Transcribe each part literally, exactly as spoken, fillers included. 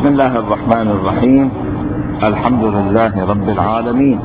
بسم الله الرحمن الرحيم. الحمد لله رب العالمين.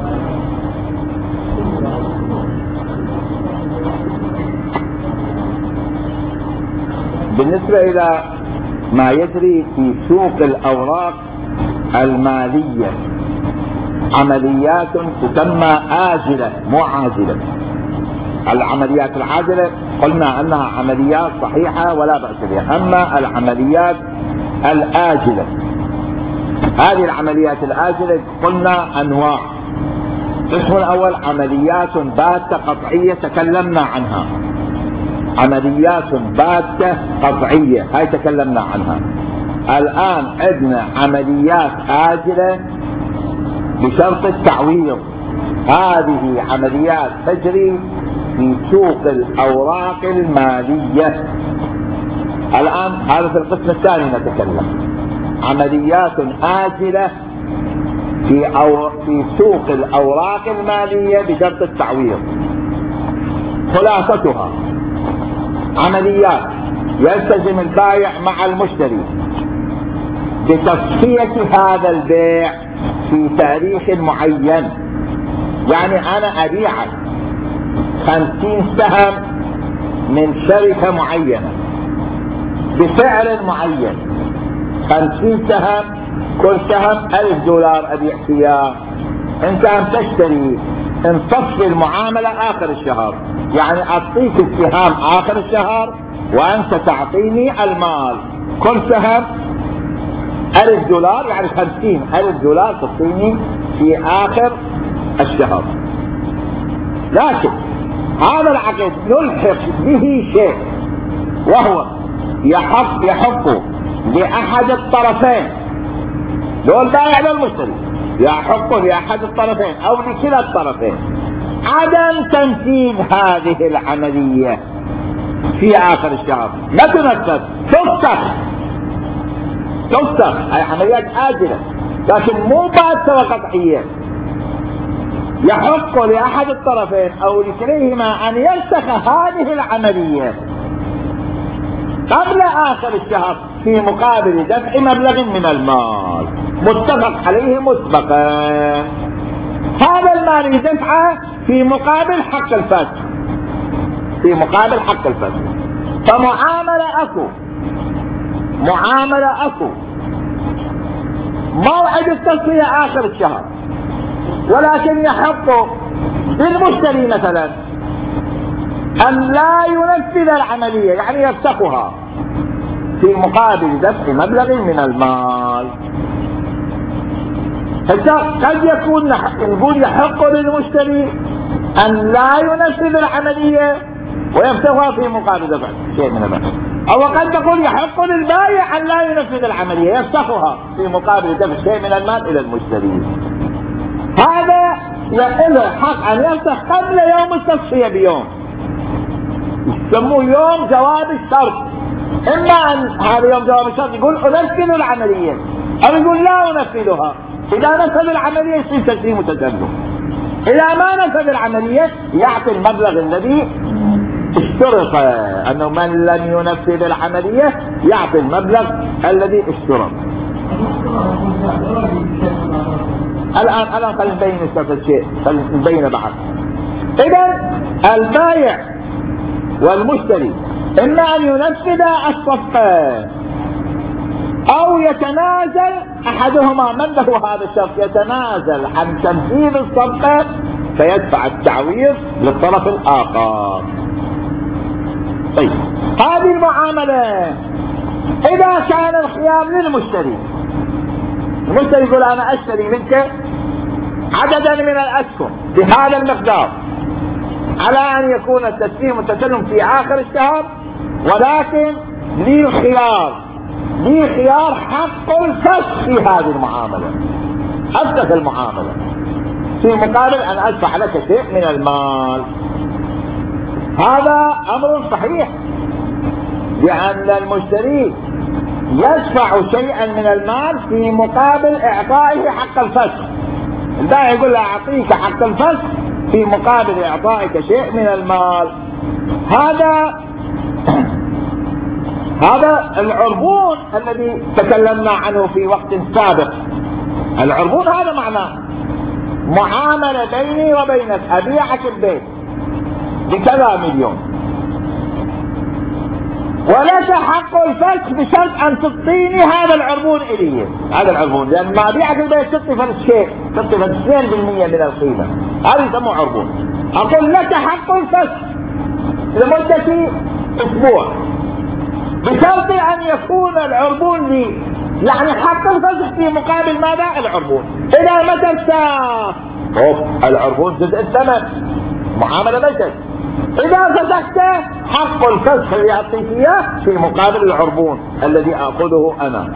بالنسبة إلى ما يجري في سوق الأوراق المالية عمليات تسمى آجلة مو عاجلة. العمليات العاجلة قلنا أنها عمليات صحيحة ولا بأس بها، أما العمليات الآجلة هذه العمليات الآجلة قلنا أنواع. القسم الأول عمليات باتة قطعية تكلمنا عنها، عمليات باتة قطعية هاي تكلمنا عنها. الآن عندنا عمليات آجلة بشرط التعويض، هذه عمليات تجري في سوق الأوراق المالية. الآن هذا في القسم الثاني نتكلم عمليات آجلة في, أو في سوق الأوراق المالية بشرط التعويض. خلاصتها عمليات يلتزم البائع مع المشتري بتصفية هذا البيع في تاريخ معين. يعني أنا أبيعك خمسين سهم من شركة معينة بسعر معين، خمسين سهم، كل سهم ألف دولار أبيع فيها. أنت عم تشتري نصفي المعاملة آخر الشهر، يعني أعطيك السهام آخر الشهر وأنت تعطيني المال. كل سهم ألف دولار، يعني خمسين ألف دولار تعطيني في آخر الشهر. لكن هذا العقد نلحق به شيء، وهو يحق يحق لأحد الطرفين، لو البائع للمشتري، يحق لأحد الطرفين أو لكلا الطرفين عدم تنفيذ هذه العملية في آخر الشهر. لا تنفذ، تفسخ تفسخ. هي عمليات آجلة لكن مو باتة وقطعية. يحق لأحد الطرفين أو لكليهما أن يفسخ هذه العملية قبل آخر الشهر في مقابل دفع مبلغ من المال متفق عليه مسبقا. هذا المال يدفعه في مقابل حق الفسخ، في مقابل حق الفسخ. فمعاملة أكو معاملة أكو موعد التصفية آخر الشهر، ولكن يحق للمشتري مثلا أن لا ينفذ العملية، يعني يفسخها في مقابل دفع مبلغ من المال. قد يكون نقول يحق للمشتري أن لا ينفذ العملية ويفسخها في مقابل دفع شيء من المال، أو قد نقول يحق للبائع أن لا ينفذ العملية يفسخها في مقابل دفع شيء من المال إلى المشتري. هذا له حق أن يفسخ قبل يوم التصفية بيوم، يسموه يوم جواب الشرط. إما أن هذا يوم جواب الشرط يقول أنفذ العملية، أو يقول لا أنفذها. إذا نفذ العملية يصير تسليم وتسلم، إذا ما نفذ العملية يعطي المبلغ الذي اشترط، أنه من لم ينفذ العملية يعطي المبلغ الذي اشترط. الآن الآن خلينا نبين نستفد شيء، خلينا نبين بعض. إذا البائع والمشتري إما أن ينفذ الصفقة أو يتنازل أحدهما، من له هذا الشرط، يتنازل عن تنفيذ الصفقة فيدفع التعويض للطرف الآخر. طيب هذه المعاملة إذا كان الخيار للمشتري، المشتري يقول أنا أشتري منك عددا من الأسهم بهذا المقدار على أن يكون التسليم والتسلم في آخر الشهر، ولكن لي خيار لي خيار حق الفسخ في هذه المعاملة، أفسخ المعاملة في مقابل أن أدفع لك شيء من المال. هذا أمر صحيح، لأن المشتري يدفع شيئا من المال في مقابل إعطائه حق الفسخ. البائع يقول له أعطيك حق الفسخ في مقابل إعطائك شيء من المال. هذا هذا العربون الذي تكلمنا عنه في وقت سابق. العربون هذا معناه معاملة بيني وبينك، أبيعك البيت بكذا مليون ولك حق الفسخ بشرط أن تعطيني هذا العربون إلي. هذا العربون لأن ما أبيعك البيت تعطي فرد شيء، تعطي فرد اثنين بالمئة من القيمة، هذا يسموه عربون. أقول لك حق الفسخ لمدة أسبوع بشرط أن يكون العربون لي، يعني حق الفسخ في مقابل ماذا؟ العربون. إلى متى الساعة؟ العربون جزء الثمن، معاملة بشر. إذا فسخت حق الفسخ اللي أعطيك إياه في مقابل العربون الذي آخذه أنا.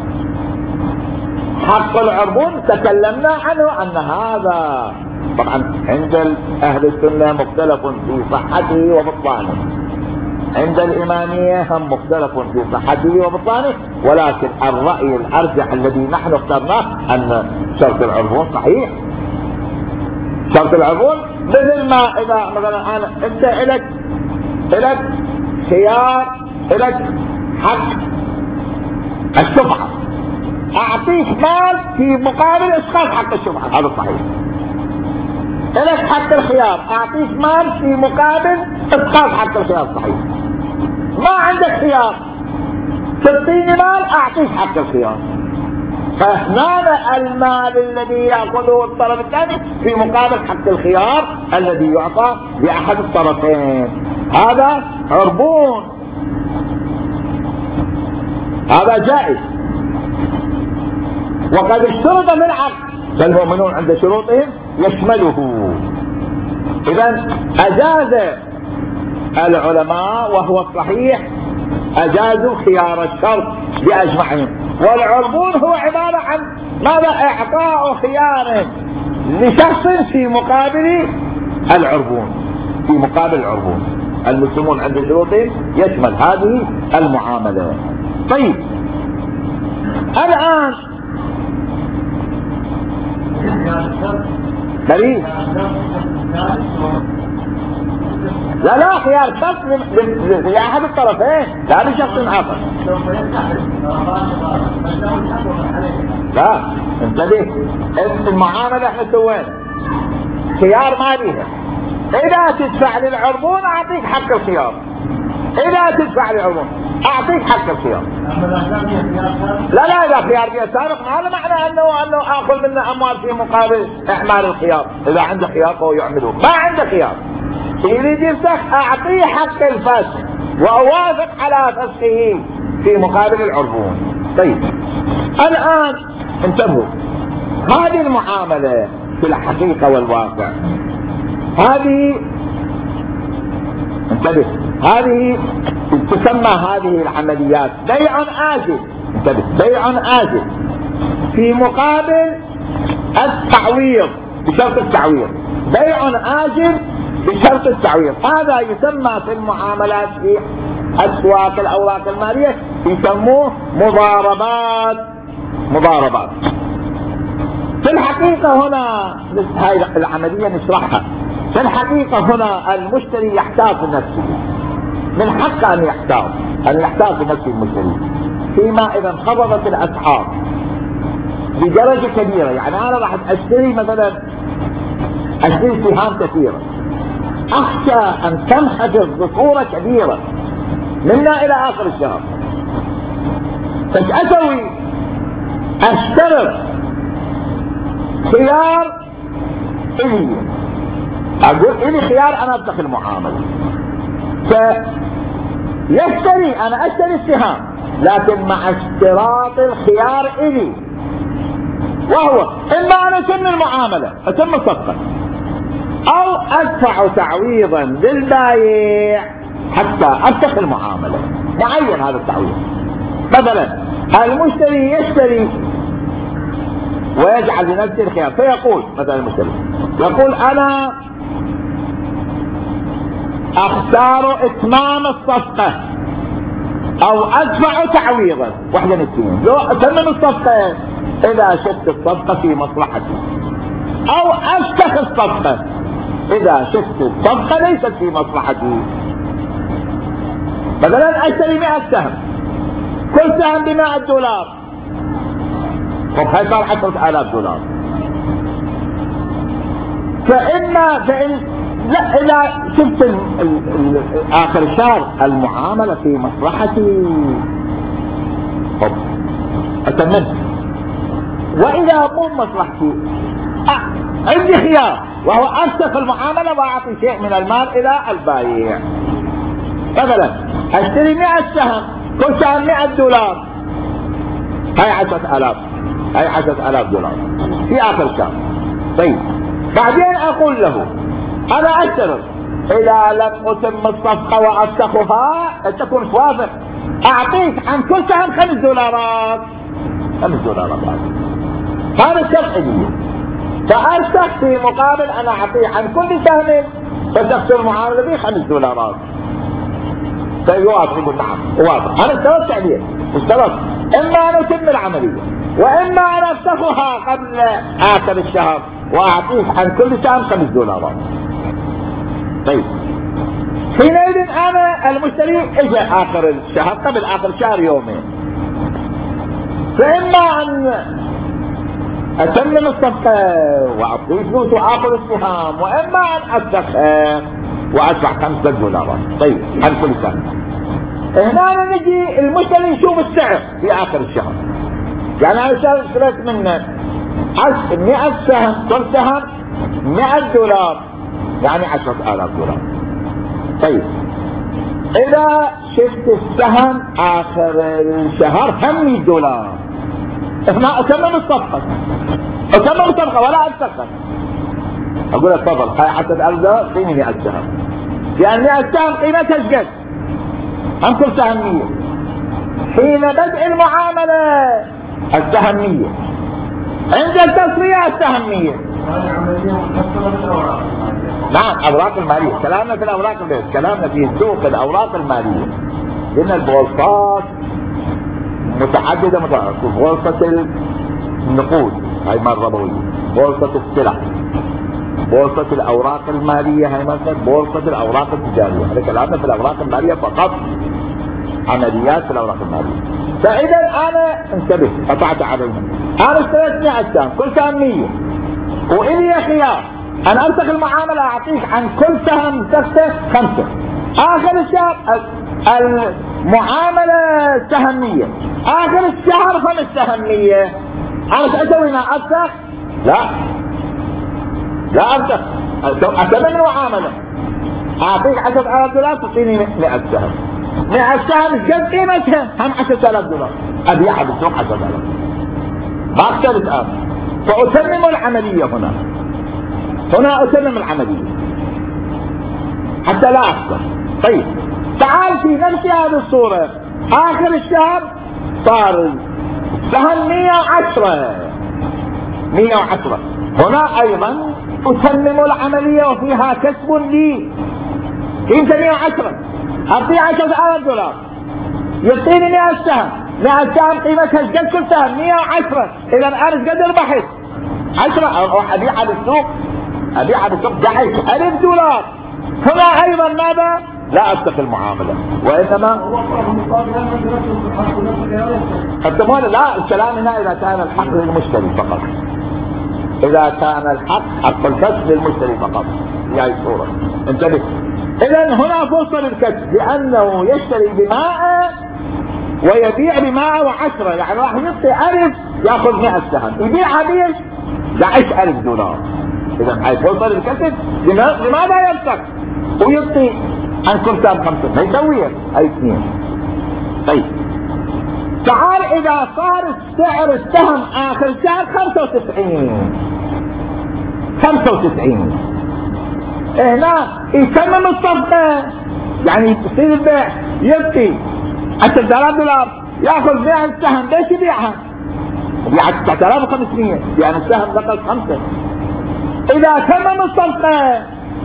حق العربون تكلمنا عنه أن هذا طبعا عند أهل السنة مختلف في صحته وبطلانه، عند الإمامية هم مختلف في صحته وبطلانه، ولكن الرأي الأرجح الذي نحن اخترناه أن شرط العربون صحيح. شرط العربون مثل ما إذا مثلا أنا أنت إلك إلك خيار، إلك حق الشفعة، أعطيك مال في مقابل إسقاط حق الشفعة، هذا صحيح. إلك حق الخيار، أعطيك مال في مقابل إسقاط حق الخيار، صحيح. ما عندك خيار، تعطيني مال أعطيك حق الخيار، فهنا المال الذي يأخذه الطرف الثاني في مقابل حق الخيار الذي يعطى لأحد الطرفين، هذا عربون، هذا جائز. وقد اشترط في العقد فالمؤمنون عند شروطهم يشمله. إذن أجاز العلماء وهو الصحيح، أجازوا خيار الشرط بأجمعهم. والعربون هو عبارة عن ماذا؟ إعطاء خيار لشخص في مقابل العربون، في مقابل العربون. المسلمون عند شروطهم يشمل هذه المعاملة. طيب الآن دليل لا لا خيار شخص لأحد الطرفين لا لشخص آخر. لا انتبه، المعاملة احنا سوينا خيار ما بيها. إذا تدفع للعربون أعطيك حق الخيار، إذا تدفع للعربون أعطيك حق الخيار. لا لا إذا خيار بيها سابق ما هذا معنى أنه أنه آخذ منه أموال في مقابل إعمال الخيار. إذا عنده خيار فهو يعمله، ما عنده خيار يريد يفسخ أعطيه حق الفسخ وأوافق على فسخه في مقابل العربون. طيب الآن انتبهوا، هذه المعاملة في الحقيقة والواقع هذه انتبه، هذه تسمى هذه العمليات بيع آجل. انتبه، بيع آجل في مقابل التعويض بشرط التعويض، بيع آجل بشرط التعويض. هذا يسمى في المعاملات في أسواق الأوراق المالية يسموه مضاربات. مضاربات في الحقيقة هنا هاي العملية نشرحها. في الحقيقة هنا المشتري يحتاط نفسه، من حقه أن يحتاط أن يحتاط نفسه المشتري فيما إذا انخفضت الأسعار بدرجة كبيرة. يعني أنا راح أشتري مثلا أشتري سهام كثيرة، أخشى أن تنحدر بصورة كبيرة منا إلى آخر الشهر، فايش أسوي؟ أشترط خيار إلي، أقول إلي خيار أنا أفتح المعاملة، فيشتري أنا أشتري السهام لكن مع اشتراط الخيار إلي، وهو إما أنا أتم المعاملة أتم الصفقة أو أدفع تعويضا للبايع حتى أفتح المعاملة. معين هذا التعويض. مثلا المشتري يشتري ويجعل لنفسه الخيار، فيقول مثلا المشتري يقول أنا أختار إتمام الصفقة أو أدفع تعويضا، واحدة من الاثنين. لو أتمم الصفقة إذا شفت الصفقة في مصلحتي، أو أفتح الصفقة إذا شفت الصفقة ليست في مصلحتي. مثلا أشتري مئة سهم كل سهم بمائة دولار. طب هاي صار عشرة آلاف دولار. فإما فإن لا إذا شفت ال ال ال آخر الشهر المعاملة في مصلحتي، طب أتمنى. وإذا مو مصلحتي عندي خيار، وهو أفسخ المعاملة وأعطي شيء من المال إلى البائع. مثلا أشتري مئة سهم، كل سهم مئة دولار، هاي عشرة آلاف، هاي عشرة آلاف دولار في آخر الشهر. طيب بعدين أقول له أنا أشترط إذا لم أتم الصفقة وأفسخها تكون توافق، أعطيك عن كل سهم خمس دولارات، خمس دولارات هذا الشرط عندي، فأفسخ في مقابل أنا أعطيه عن كل سهم فسخت المعاملة به خمس دولارات. فيوافق يقول نعم وافق. أنا اشترطت عليه، اشترطت إما أن أتم العملية وإما أن أفسخها قبل آخر الشهر وأعطيك عن كل سهم خمس دولارات. طيب حينئذ أنا المشتري إجا آخر الشهر قبل آخر الشهر يومين، فإما أن أتمم الصفقة وأعطيه فلوس وآخذ السهام، وإما أن أفسخها وأدفع خمسة دولارات. طيب عن كل سهم. هنا نجي المشتري يشوف السعر في آخر الشهر، يعني أنا اشتريت منه مئة سهم، كل سهم مئة دولار، يعني عشرة آلاف دولار. طيب إذا شفت السهم آخر الشهر هم مئة دولار، هنا أتمم الصفقة، أتمم الصفقة ولا أفسخها. أقول لك تفضل هاي عشرة آلاف دولار قيمة مئة سهم، لأن مئة سهم قيمتها ايش هم كل سهم مية. حين بدء المعاملة السهم مية، عند التسوية السهم مية. نعم أوراق المالية، كلامنا في الأوراق المالية، كلامنا في سوق الأوراق المالية، لأن البورصات متعددة متعددة. بورصة النقود هاي مال ربوية، بورصة السلع، بورصة الأوراق المالية هاي مثلا بورصة الأوراق التجارية. هذا كلامنا في الأوراق المالية فقط، عمليات في الأوراق المالية. فإذا أنا انتبه قطعت عليهم، أنا اشتريت مئة سهم، كل سهم مية، وإلي خيار أن أفسخ المعاملة أعطيك عن كل سهم تخته خمسة. آخر الشهر المعاملة سهمية، آخر الشهر خمس سهمية. أنا شو أسوي هنا؟ أفسخ؟ لا لا أفسخ، أتمم المعاملة، أعطيك عشرة آلاف دولار تعطيني مئة سهم، مئة سهم قد قيمتها هم عشرة آلاف دولار، أبيعها بالسوق عشرة آلاف، ما اختلف الآن. فأتمم العملية هنا، هنا أتمم العملية حتى لا أخسر. طيب تعال في نفس هذه الصورة آخر الشهر صار السهم مئة وعشرة، مئة وعشرة، هنا أيضا أتمم العملية وفيها كسب لي، قيمة مئة وعشرة، أعطيه عشرة آلاف دولار، يعطيني مئة سهم، مئة سهم قيمتها ايش قد كل سهم؟ مئة وعشرة. إذا أنا ايش قد ربحت؟ عشرة، أروح أبيعها بالسوق، أبيعها بالسوق ب ألف دولار. هنا أيضا ماذا؟ لا أفسخ المعاملة، وإنما التمويل. لا، الكلام هنا إذا كان الحق للمشتري فقط، إذا كان الحق حق الكسب للمشتري فقط، في هذه الصورة انتبه. إذا هنا فرصة للكسب، لأنه يشتري بمائة ويبيع بمائة وعشرة، يعني راح يعطي ألف يأخذ مئة سهم، يبيعها بيش بعشرة ألف دولار. إذا هاي فرصة للكسب، لماذا يفسخ ويعطي عن كل سهم خمسة؟ ما يسويها، هاي اثنين. طيب تعال إذا صار سعر السهم آخر الشهر خمسة وتسعين، خمسة وتسعين، هنا يتمم الصفقة، يعني يصير البيع، يبقي عشرة آلاف دولار، ياخذ مئة سهم، ليش يبيعها؟ يبيعها تسعة آلاف وخمسمئة، يعني السهم نقص خمسة. إذا تمم الصفقة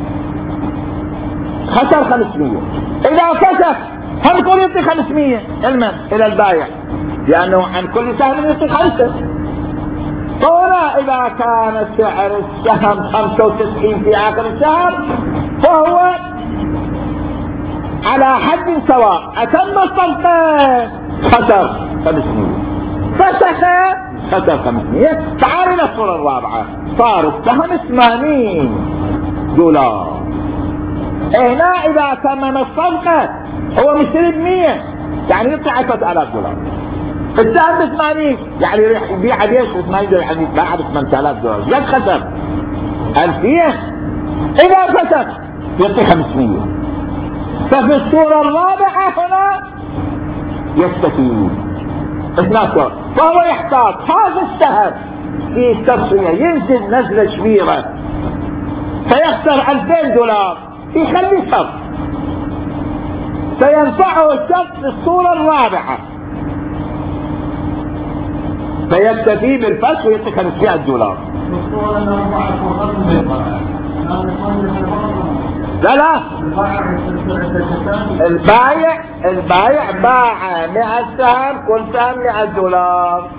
خسر خمسمئة، إذا فسخ هم كل يعطي خمسمئة علما إلى البائع، لأنه عن كل سهم يعطي خمسة. فهنا إذا كان سعر السهم خمسة وتسعين في آخر الشهر فهو على حد سواء، أتم الصفقة خسر خمسمية، فسخ خسر خمسمية. تعال الى الصورة الرابعة، صار السهم ثمانين دولار. هنا اذا تمم الصفقة هو مشتري بمية، يعني يطلع عشرة آلاف دولار. السهم ب ثمانين، يعني يبيع بيش ب ثمانين دولار، يعني باع ب ثمانية آلاف دولار، قد خسر ألفين. اذا فسخ يعطي خمسمية. ففي الصورة الرابعة هنا يستفيد اثناش دولار، فهو يحتاج هذا السهم في التصفية ينزل نزلة كبيرة فيخسر ألفين دولار، يخلي شرط، سينفعه الشرط في الصورة الرابعة، فيكتفي بالفسخ ويعطي خمسمائة دولار. لا لا، البايع البايع باع مئة سهم، كل سهم مئة دولار.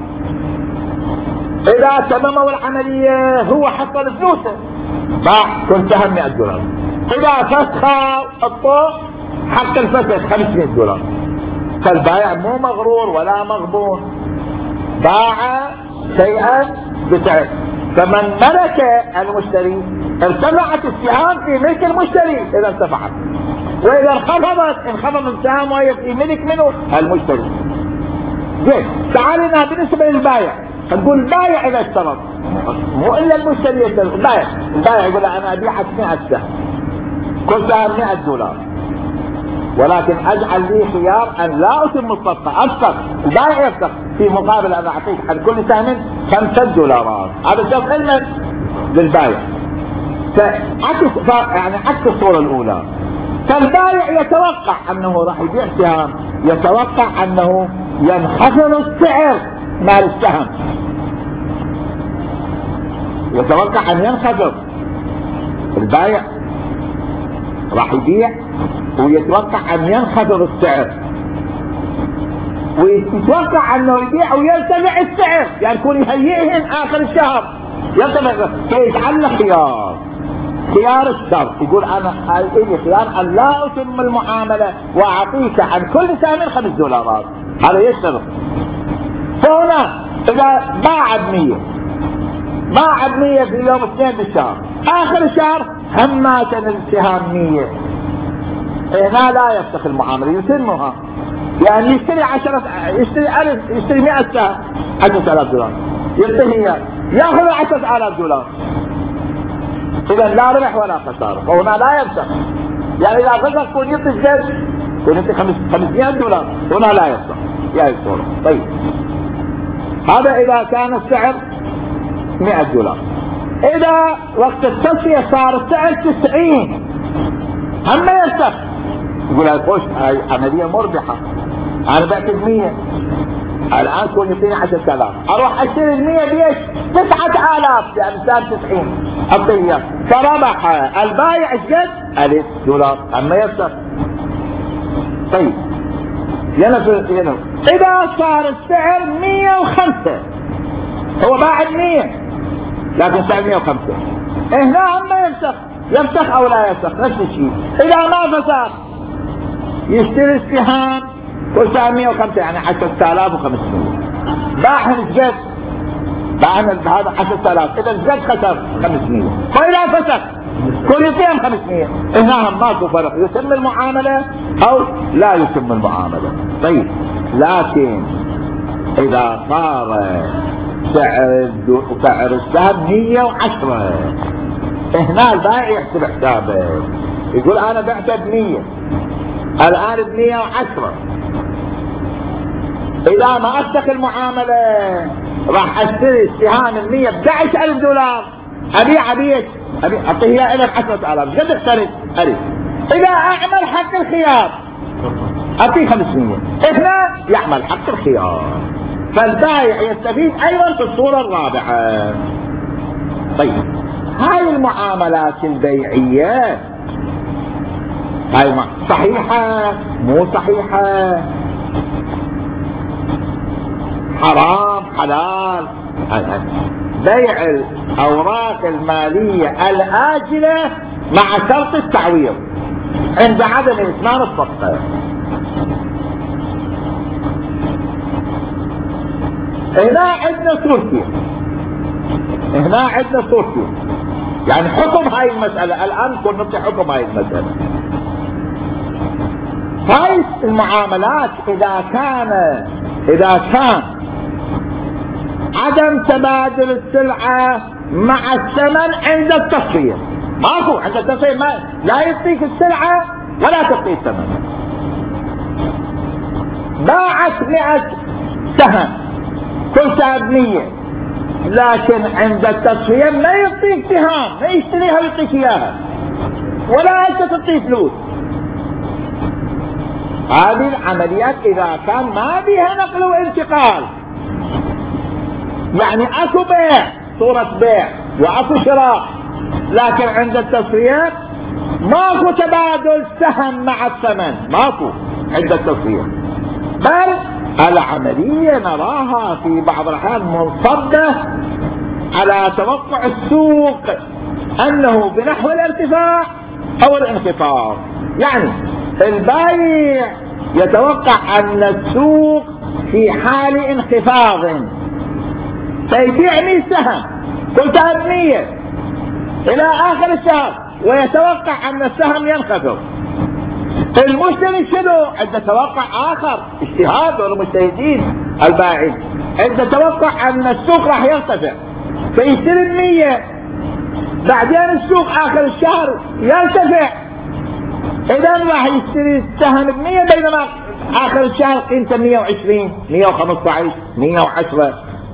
اذا تمموا العملية هو حصل فلوسه، باع كل سهم مئة دولار. اذا فسخوا الطوق حق الفسخ خمسمائة دولار. فالبايع مو مغرور ولا مغبون، باع شيئا بسعر. فمن ملك المشتري ارتفعت السهام في ملك المشتري اذا ارتفعت، واذا انخفضت انخفض السهام وهي في ملك منه المشتري. زين، تعال لنا بالنسبه للبايع، نقول البايع اذا اشترط، مو الا المشتري يشترط، البايع البايع يقول انا ابيعك مئة سهم، كل سهم مئة دولار، ولكن اجعل لي خيار ان لا اتم الصفقه، افسخ. البائع يفسخ في مقابل ان اعطيك عن كل سهم خمسة دولارات، هذا شرط علما للبائع. فعكس يعني عكس الصوره الاولى. فالبائع يتوقع انه راح يبيع سهم، يتوقع انه ينخفض السعر مال السهم، يتوقع ان ينخفض. البائع راح يبيع ويتوقع ان ينخفض السعر، ويتوقع انه يبيع ويرتفع السعر، يعني يكون يهيئهن اخر الشهر يرتفع، فيجعل له خيار، خيار الشرط. يقول انا لي خيار ان لا اتم المعامله واعطيك عن كل سهم خمس دولارات، هذا يشترط. فهنا اذا باع بمية، باع بمية في يوم اثنين بالشهر، اخر الشهر همات السهام مية، هنا لا يفسخ المعامله، يتمها. يعني يشتري عشرة، يشتري ألف، يشتري مئة سهم عشرة آلاف دولار، يعطيه ياخذ عشرة آلاف دولار، اذا لا ربح ولا خساره، وهنا لا يفسخ. يعني اذا فسخ كون يعطي زيت، كون يعطي خمسمائة دولار، هنا لا يفسخ. يا الصورة. طيب، هذا اذا كان السعر مئة دولار. اذا وقت التصفية صار السعر تسعين، هم يفسخ. يقول هاي خوش، هاي عملية مربحة، انا بعت بمية، الان كون يعطيني عشرة آلاف، اروح اشتري المية بيش تسعة آلاف، يعني سعر تسعين اعطيه، فربح البايع ايش قد؟ ألف دولار، اما يفسخ. طيب، ينفذ ينفذ. اذا صار السعر مئة وخمسة، هو باع مئة لكن سعر مئة وخمسة، هنا اما يفسخ، يفسخ او لا يفسخ نفس الشيء. اذا ما فسخ يشتري السهام كل سهم مئة وخمسة، يعني عشرة آلاف وخمسمائة، باعهم زاد، باعهم هذا عشرة آلاف، اذا زاد خسر خمسمائة. فاذا فسخ كل يعطيهم خمسمائة، هنا ماكو فرق، يتم المعامله او لا يتم المعامله. طيب، لكن اذا صار سعر سعر السهم مئة وعشرة، هنا البائع يحسب حسابه، يقول انا بعته بمية، الان بمية وعشرة، اذا ما افسخ المعاملة راح اشتري السهام المية ب احد عشر ألف دولار، ابيع بيت ابيع اعطيه الى عشرة آلاف، قد اختلف ألف. اذا اعمل حق الخيار اعطيه خمسمائة، هنا يعمل حق الخيار، فالبائع يستفيد ايضا في الصورة الرابعة. طيب، هاي المعاملات البيعية هاي صحيحة مو صحيحة، حرام حلال؟ بيع الاوراق المالية الاجلة مع شرط التعويض عند عدم اتمام الصفقة. هنا عندنا صورتين، هنا عندنا صورتين، يعني حكم هاي المسألة. الآن كنا نعطي حكم هاي المسألة. هاي المعاملات إذا كان إذا كان عدم تبادل السلعة مع الثمن عند التصفية، ماكو عند التصفية ما لا يعطيك السلعة ولا تعطيه الثمن. باعت مئة سهم كل سهم مية، لكن عند التصفية ما يعطيك سهام، ما يشتريها ويعطيك اياها ولا انت تعطيه فلوس. هذه العمليات اذا كان ما بها نقل وانتقال، يعني اكو بيع صورة بيع واكو شراء، لكن عند التصفية ماكو تبادل سهم مع الثمن، ماكو عند التصفية، بل العملية نراها في بعض الأحيان منصبة على توقع السوق أنه بنحو الارتفاع أو الانخفاض. يعني البائع يتوقع أن السوق في حال انخفاض فيبيع مئة سهم كل سهم مية إلى آخر الشهر، ويتوقع أن السهم ينخفض. المشتري شنو؟ عنده توقع آخر، اجتهاد والمجتهدين البائعين عنده توقع أن السوق راح يرتفع فيشتري المية، بعدين السوق آخر الشهر يرتفع، إذا راح يشتري السهم بمية، بينما آخر الشهر قيمته مية وعشرين مية وخمسة عشر مية وعشرة.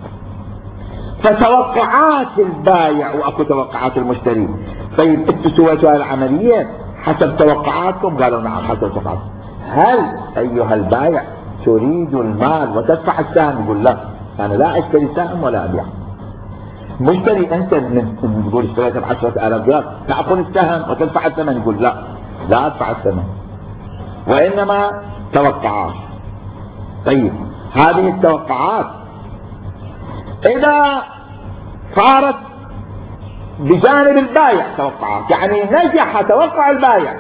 فتوقعات البائع واكو توقعات المشتري. طيب انتوا سويتوا هاي العملية حسب توقعاتكم؟ قالوا نعم حسب توقعاتكم. هل ايها البائع تريد المال وتدفع السهم؟ يقول لا، انا لا اشتري سهم ولا ابيع. مشتري انت من تقول اشتريت ب عشرة آلاف دولار، تاخذ السهم وتدفع الثمن؟ يقول لا، لا ادفع الثمن، وانما توقعات. طيب هذه التوقعات اذا صارت بجانب البائع توقعات، يعني نجح توقع البائع،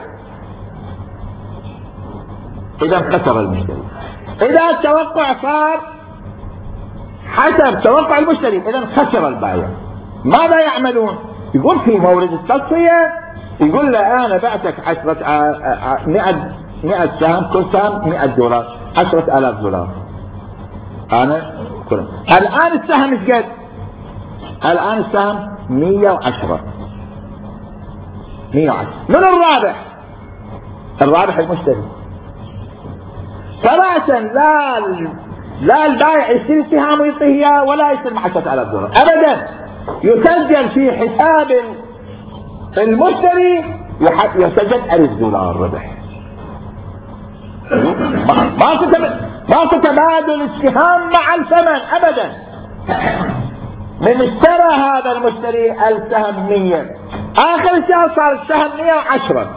اذا خسر المشتري. اذا التوقع صار حسب توقع المشتري اذا خسر البائع. ماذا يعملون؟ يقول في مورد التصفية، يقول له انا بعتك عشرة مئة مئة سهم، كل سهم مئة دولار، عشرة آلاف دولار. انا كل الان السهم ايش قد؟ الان السهم مية وعشرة مية وعشرة. من الرابح؟ الرابح المشتري. فرأسا لا لا البائع يشتري سهم ويعطيه اياه ولا يشتري مع عشرة آلاف دولار ابدا، يسجل في حساب المشتري يسجل ألف دولار ربح. ما تتبادل السهام مع الثمن ابدا. من اشترى هذا المشتري السهم مية، اخر الشهر صار السهم مية وعشرة،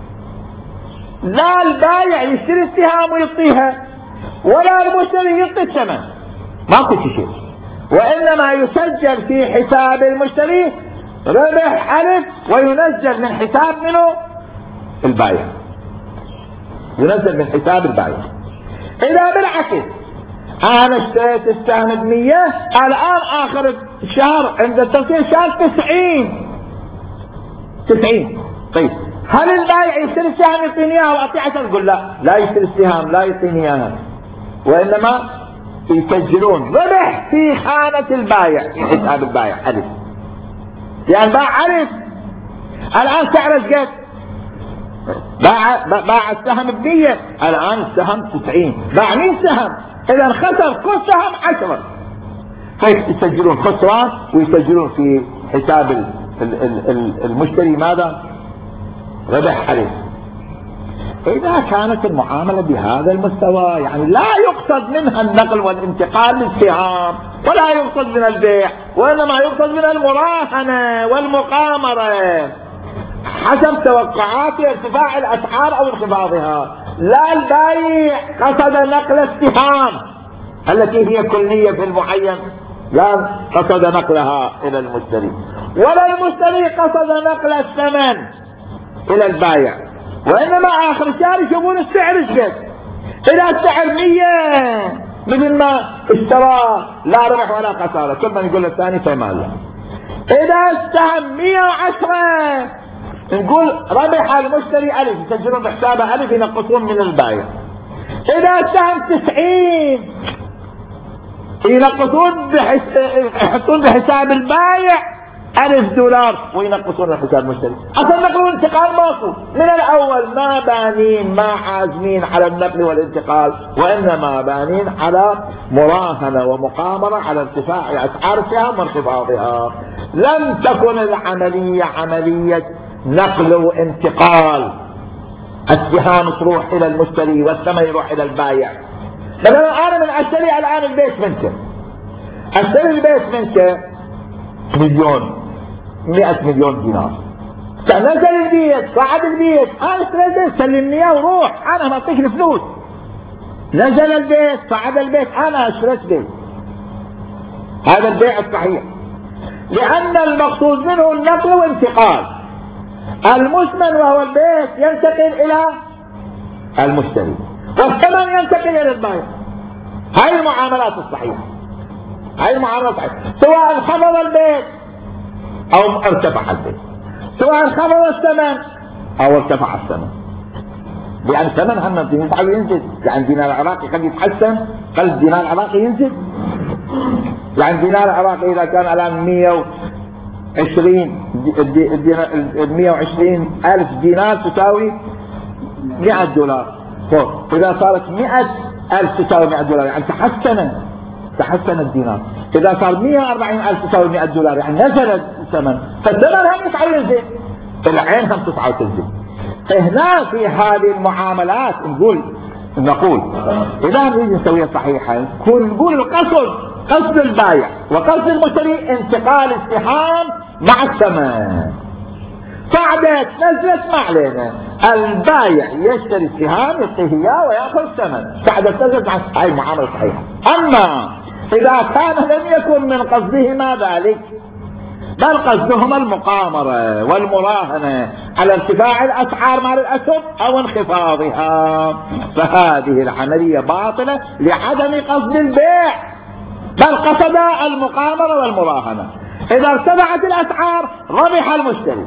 لا البائع يشتري السهام ويعطيها ولا المشتري يعطي الثمن، ماكو شيء، وانما يسجل في حساب المشتري ربح ألف وينزل من حساب منه البائع، ينزل من حساب البائع. اذا بالعكس انا اشتريت السهم بمية، الان اخر الشهر عند التصفية شهر تسعين تسعين. طيب هل البائع يشتري السهم يعطيني اياها واعطيه عشرة؟ يقول لا، لا يشتري السهام، لا يعطيني اياها، وانما يسجلون ربح في خانة البائع في حساب البائع ألف، يعني باع ألف، الان سعره ايش قد؟ باع باع السهم بمية، الان السهم تسعين، باع مئة سهم، اذا خسر كل سهم عشرة. فيسجلون خسران ويسجلون في حساب المشتري ماذا؟ ربح عليه. اذا كانت المعاملة بهذا المستوى، يعني لا يقصد منها النقل والانتقال للسهام ولا يقصد من البيع، وانما يقصد من المراهنة والمقامرة حسب توقعات ارتفاع الاسعار او انخفاضها. لا البائع قصد نقل السهام التي هي كلية في المعين، لا قصد نقلها الى المشتري، ولا المشتري قصد نقل الثمن الى البائع، وانما اخر الشهر يشوفون السعر ايش قد. اذا السعر مية مثل ما اشترى لا ربح ولا خسارة، كل من يقول الثاني في مال. إذا استهم مئة وعشرة نقول ربح المشتري ألف، يسجلون بحسابه ألف ينقصون من البايع. إذا استهم تسعين ينقصون بحس... يحطون بحساب البايع ألف دولار وينقصون حساب المشتري. أصلا نقل والانتقال ماكو من الأول، ما بانين ما عازمين على النقل والانتقال، وإنما بانين على مراهنة ومقامرة على ارتفاع أسعار السهام وانخفاضها. لم تكن العملية عملية نقل وانتقال، السهام تروح إلى المشتري والثمن يروح إلى البايع. مثلا أنا من أشتري الآن البيت منك، أشتري البيت منك مليون مئة مليون دينار، نزل البيت صعد البيت، انا اشتريت البيت سلمني اياه وروح، انا ما اعطيك الفلوس. نزل البيت صعد البيت، انا اشتريت بيت. هذا البيع الصحيح، لان المقصود منه النقل وانتقال. المثمن وهو البيت ينتقل الى المشتري والثمن ينتقل الى البائع. هاي المعاملات الصحيحه، هاي المعاملات الصحيحه، سواء انخفض البيت او ارتفع البيت، سواء انخفض الثمن او ارتفع الثمن. لان الثمن هم يفعل وينزل، يعني الدينار العراقي قد يتحسن، قد الدينار العراقي ينزل. يعني الدينار العراقي اذا كان الان مئة وعشرين مئة وعشرين الف دينار تساوي مئة دولار فوق، اذا صارت مئة الف تساوي مئة دولار، يعني تحسن تحسن الدينار. اذا صار مئة وأربعين الف تساوي مئة دولار، يعني نزل الثمن، فالثمن هم يسعى وينزل، العين هم تسعى وتنزل. هنا في هذه المعاملات نقول نقول اذا نريد نسويها صحيحه، نقول القصد قصد البايع وقصد المشتري انتقال السهام مع الثمن. صعدت نزلت ما علينا، البايع يشتري السهام يعطيه اياه وياخذ الثمن، صعدت نزلت مع هاي المعامله صحيحه. اما اذا كان لم يكن من قصدهما ذلك، بل قصدهما المقامره والمراهنه على ارتفاع الاسعار مال الاسهم او انخفاضها، فهذه العمليه باطله لعدم قصد البيع، بل قصد المقامره والمراهنه. اذا ارتفعت الاسعار ربح المشتري،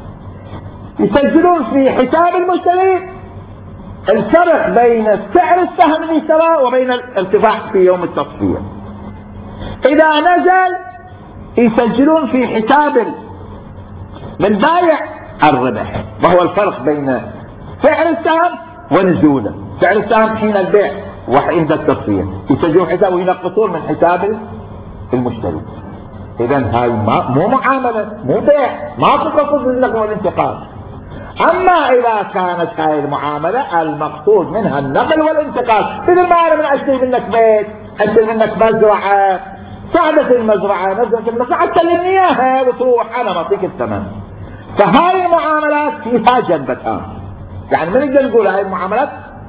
يسجلون في حساب المشتري الفرق بين سعر السهم اللي اشتراه وبين الارتفاع في يوم التصفيه. اذا نزل يسجلون في حساب البايع الربح، وهو الفرق بين سعر السهم ونزوله. سعر السهم حين البيع وعند التصفيه يسجلون حساب وينقصون من حساب المشتري. اذا هاي مو معامله، مو بيع، ما تقصد النقل والانتقال. اما اذا كانت هاي المعامله المقصود منها النقل والانتقال، مثل ما انا من اشتري منك بيت، اشتري منك مزرعه، صعدت المزرعه نزلت المزرعه تسلمني اياها وتروح، انا بعطيك الثمن. فهاي المعاملات فيها جنبتان، يعني ما نقدر نقول هاي المعاملات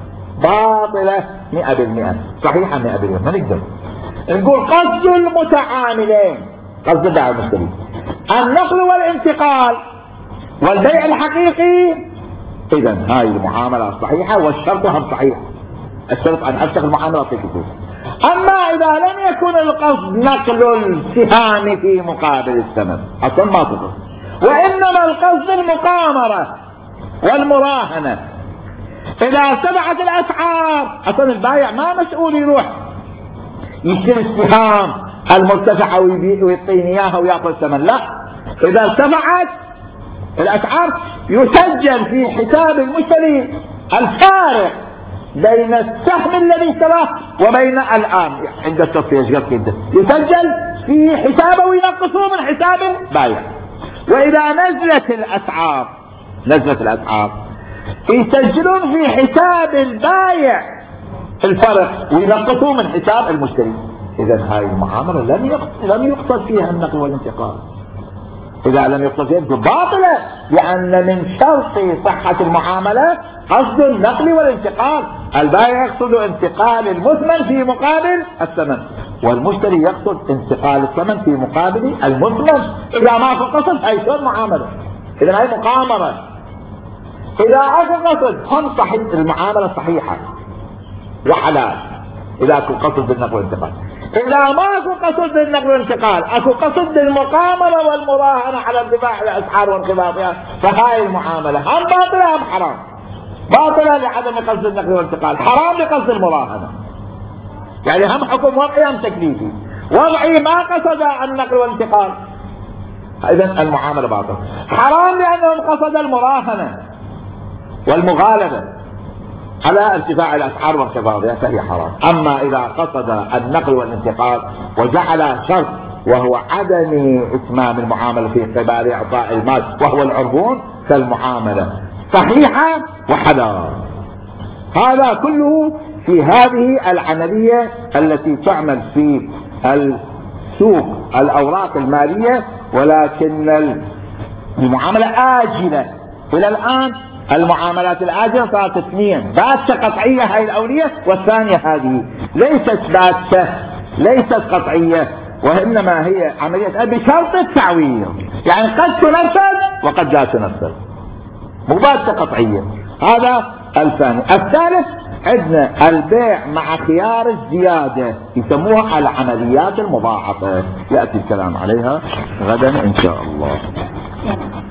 باطله مئة بالمئة، صحيحه مئة بالمئة، ما نقدر نقول قصد المتعاملين، قصد البائع والمشتري النقل والانتقال والبيع الحقيقي، اذا هاي المعامله صحيحه والشرط هم صحيح، الشرط ان افسخ المعامله في كتب. اما اذا لم يكن القصد نقل السهام في مقابل الثمن اصلا ما تصح، وانما القصد المقامره والمراهنه. اذا ارتفعت الاسعار اصلا البايع ما مسؤول يروح يشتري السهام المرتفعه ويعطيني اياها وياخذ الثمن، لا، اذا ارتفعت الاسعار يسجل في حساب المشتري الفارق بين السهم الذي اشتراه وبين الان عند التصفيه ايش قد كده يسجل في حسابه وينقصوه من حساب البائع. واذا نزلت الاسعار نزلت الاسعار يسجلون في حساب البائع الفرق وينقصوه من حساب المشتري. اذا هاي المعامله لم يقصد لم يقصد فيها النقل والانتقال. اذا لم يقصد فيها باطله، لان من شرط صحه المعامله قصد النقل والانتقال. البائع يقصد انتقال المثمن في مقابل الثمن، والمشتري يقصد انتقال الثمن في مقابل المثمن. اذا ما في قصد هاي شو المعامله؟ اذا هاي مقامره. اذا اكو قصد هم صحيح المعامله صحيحه وحلال، اذا اكو قصد بالنقل والانتقال. اذا ما اكو قصد بالنقل والانتقال، اكو قصد بالمقامرة والمراهنة على ارتفاع الاسعار وانخفاضها، فهاي المعاملة هم باطلة هم حرام. باطلة لعدم قصد النقل والانتقال، حرام لقصد المراهنة. يعني هم حكم وضعي هم تكليفي. وضعي ما قصد النقل والانتقال، اذا المعاملة باطلة. حرام لانهم قصد المراهنة والمغالبة على ارتفاع الاسعار وانخفاضها، فهي حرام. اما اذا قصد النقل والانتقال وجعل شرط وهو عدم اتمام المعاملة في قبال اعطاء المال وهو العربون، فالمعاملة صحيحة وحلال. هذا كله في هذه العملية التي تعمل في السوق الأوراق المالية، ولكن المعاملة آجلة. إلى الآن المعاملات الآجلة صارت اثنين، باتة قطعية هاي الأولية، والثانية هذه ليست باتة ليست قطعية، وإنما هي عملية بشرط التعويض، يعني قد تنفذ وقد لا تنفذ، مو باتة قطعية. هذا الثاني. الثالث عندنا البيع مع خيار الزيادة، يسموها العمليات المضاعفة، يأتي الكلام عليها غدا إن شاء الله.